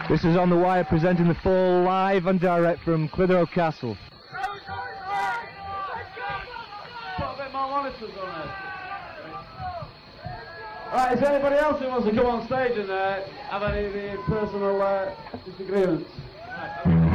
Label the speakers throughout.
Speaker 1: This is On The Wire presenting The Fall live and direct from Clitheroe Castle.
Speaker 2: Put a bit more monitors on it. Right, is there anybody else who wants to come on stage and have any of the personal disagreements? Right,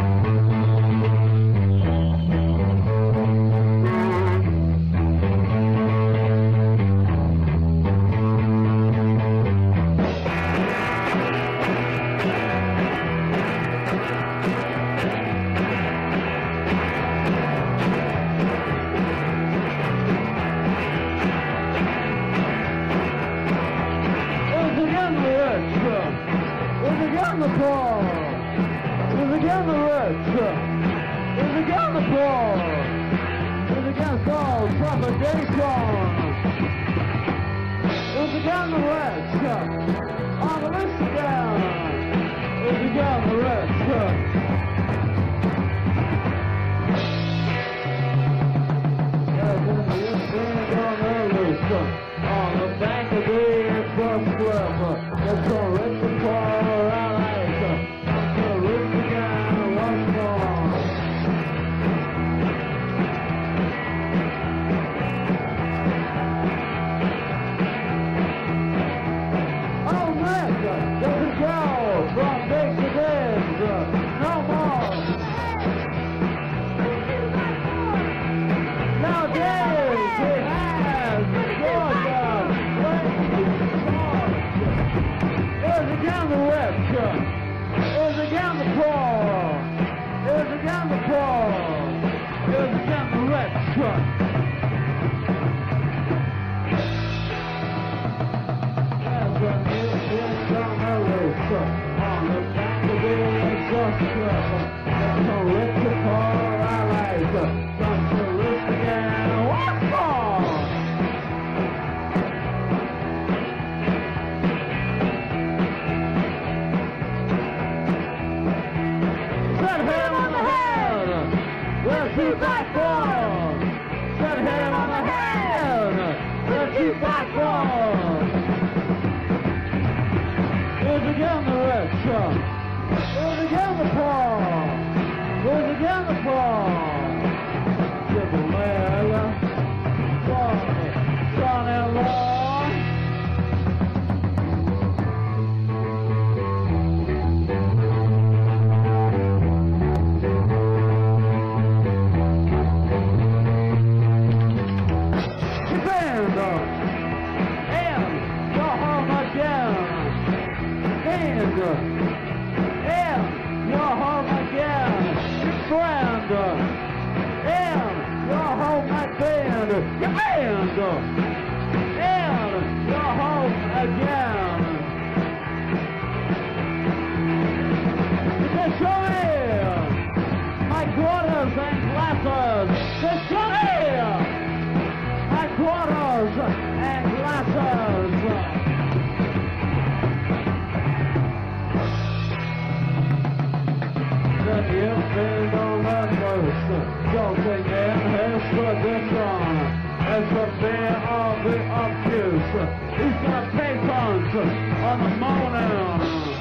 Speaker 2: He's gonna pay tons on the morning.